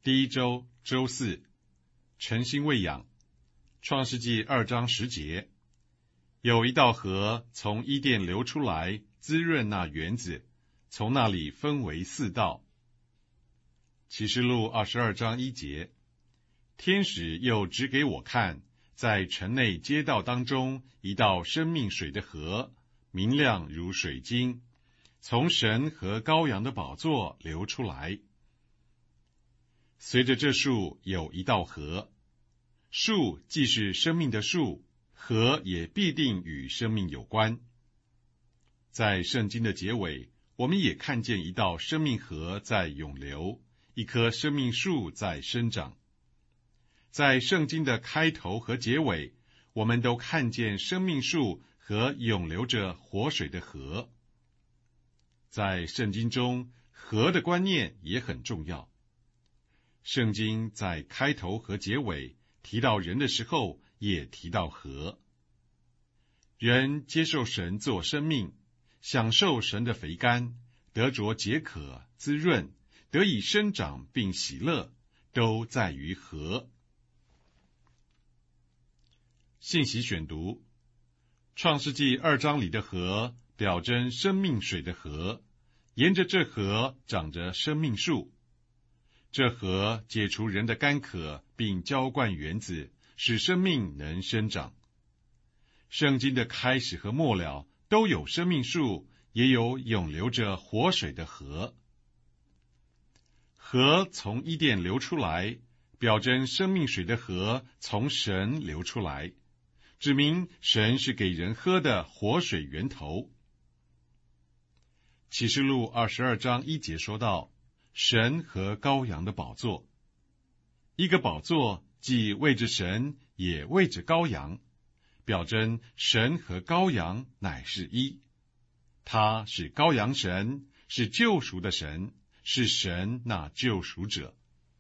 第一周周四，晨星喂养。创世纪2章10节，有一道河从伊甸流出来，滋润那园子，从那里分为4道。启示录22章1节，天使又指给我看，在城内街道当中一道生命水的河，明亮如水晶，从神和羔羊的宝座流出来。随着这树有一道河，树既是生命的树，河也必定与生命有关。在圣经的结尾，我们也看见一道生命河在涌流，一棵生命树在生长。在圣经的开头和结尾，我们都看见生命树和涌流着活水的河。在圣经中，河的观念也很重要。圣经在开头和结尾提到人的时候，也提到河。人接受神做生命，享受神的肥甘，得着解渴、滋润，得以生长并喜乐，都在于河。信息选读：创世纪2章里的河，表征生命水的河，沿着这河长着生命树。这河解除人的干渴，并浇灌园子，使生命能生长。圣经的开始和末了都有生命树，也有涌流着活水的河。河从伊甸流出来，表征生命水的河从神流出来，指明神是给人喝的活水源头。启示录22章1节说道，神和羔羊的宝座，一个宝座既为着神，也为着羔羊，表征神和羔羊乃是一。他是羔羊神，是救赎的神，是神那救赎者。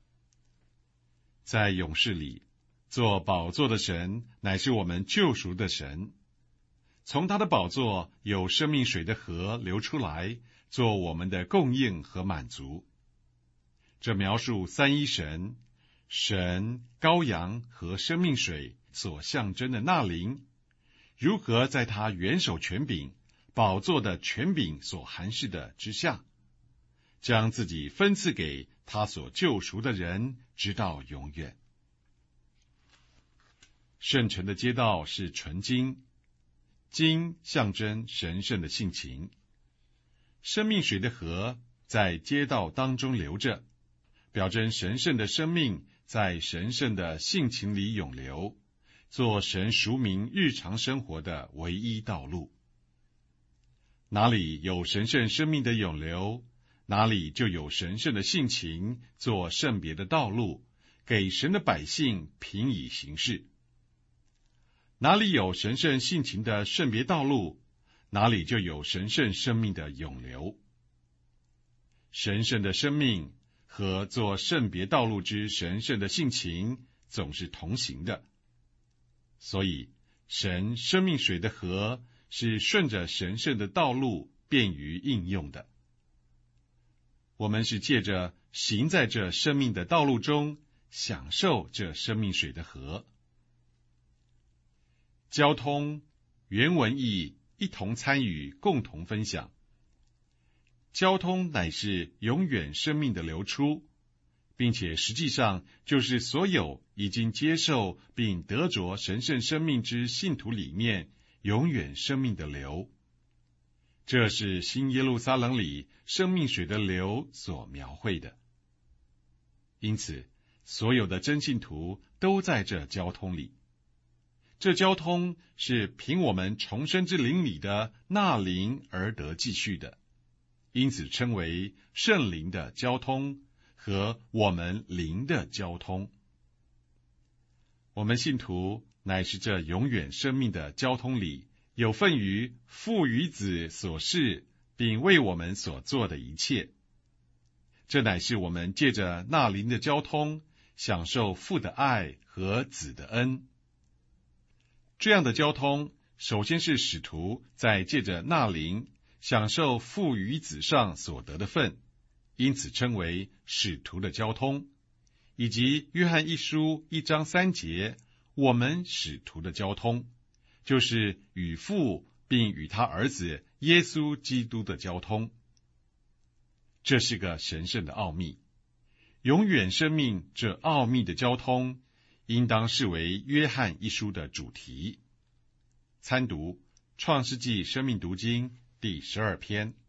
在勇士里，做宝座的神乃是我们救赎的神，从他的宝座有生命水的河流出来，做我们的供应和满足。这描述三一神、神、羔羊和生命水所象征的那灵，如何在他元首权柄、宝座的权柄所含示的之下，将自己分赐给他所救赎的人，直到永远。圣城的街道是纯金，金象征神圣的性情。生命水的河在街道当中流着，表征神圣的生命在神圣的性情里涌流，做神赎民日常生活的唯一道路。哪里有神圣生命的涌流，哪里就有神圣的性情做圣别的道路，给神的百姓凭以行事。哪里有神圣性情的圣别道路，哪里就有神圣生命的涌流。神圣的生命和做圣别道路之神圣的性情总是同行的，所以神生命水的河是顺着神圣的道路便于应用的。我们是借着行在这生命的道路中，享受这生命水的河。交通原文意一同参与，共同分享。交通乃是永远生命的流出，并且实际上就是所有已经接受并得着神圣生命之信徒里面永远生命的流。这是新耶路撒冷里生命水的流所描绘的。因此，所有的真信徒都在这交通里。这交通是凭我们重生之灵里的那灵而得继续的，因此称为圣灵的交通和我们灵的交通。我们信徒乃是这永远生命的交通里有份于父与子所示并为我们所做的一切。这乃是我们借着那灵的交通享受父的爱和子的恩。这样的交通，首先是使徒在借着那灵享受父与子上所得的份，因此称为使徒的交通， 以及约翰一书1章3节，我们使徒的交通，就是与父并与他儿子耶稣基督的交通。这是个神圣的奥秘，永远生命这奥秘的交通，应当视为约翰一书的主题。参读创世纪生命读经第12篇。